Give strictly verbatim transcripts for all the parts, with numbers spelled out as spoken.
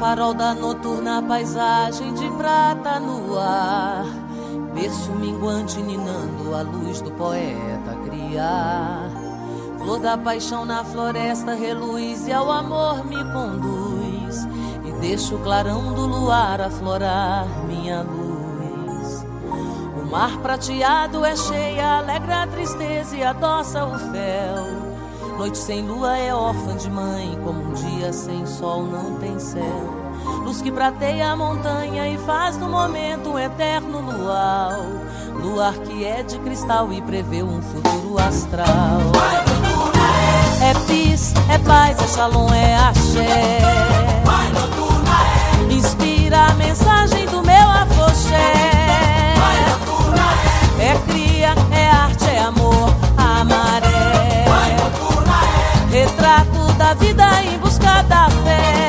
farol da noturna, paisagem de prata no ar, berço minguante ninando a luz do poeta criar. Flor da paixão na floresta reluz e ao amor me conduz, e deixa o clarão do luar aflorar minha luz. O mar prateado é cheia, alegra a tristeza e adoça o fel. Noite sem lua é órfã de mãe, como um dia sem sol não tem céu. Luz que prateia a montanha e faz do momento um eterno luar. Luar que é de cristal e prevê um futuro astral. É pis, é paz, é shalom, é axé. Inspira a mensagem do meu afoxé. É cria, é arte, é amor, a maré. Retrato da vida em busca da fé.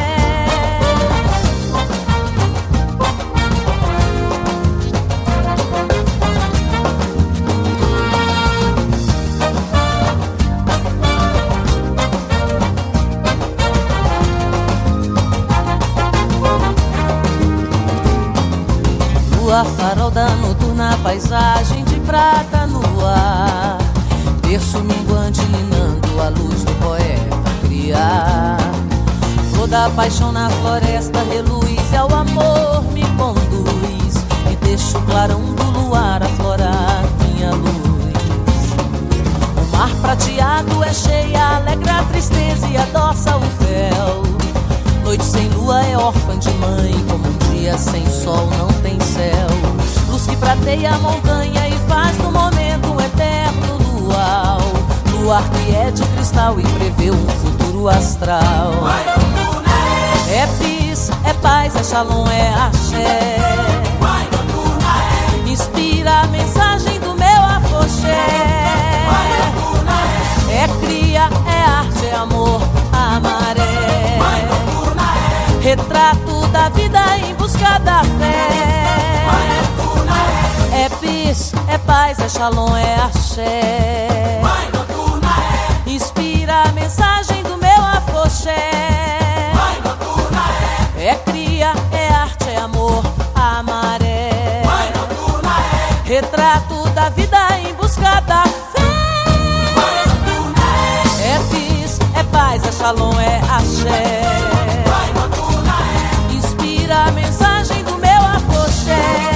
Lua, farol da noturna, paisagem de prata no ar, berço minguante ninando a luz do poeta criar. Flor da paixão na floresta reluz e ao amor me conduz, e deixa o clarão do luar aflorar minha luz. O mar prateado é cheia, alegra a tristeza e adoça o fel. Noite sem lua é órfã de mãe, como um dia sem sol não tem céu. Luz que prateia a montanha e faz do momento um eterno luar. Luar que é de cristal e prevê um futuro astral. É pis, é paz, é shalom, é axé. Inspira a mensagem do meu afoxé. É cria, é arte, é amor, a maré. Retrato da vida em busca da fé. É pis, é paz, é shalom, é axé. Inspira a mensagem do meu afoxé. É cria, é arte, é amor, a maré. Retrato da vida em busca da fé. É pis, é paz, é shalom, é axé. Inspira a mensagem do meu afoxé.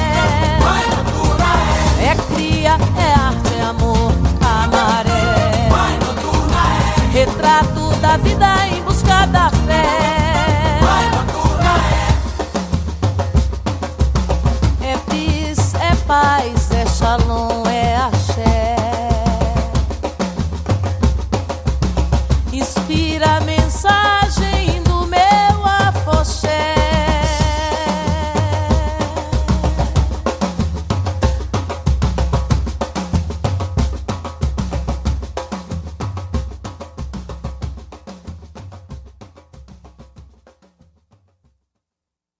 É cria, é arte, é amor, a maré. Retrato da vida em busca da fé. É pis, é paz, é shalom,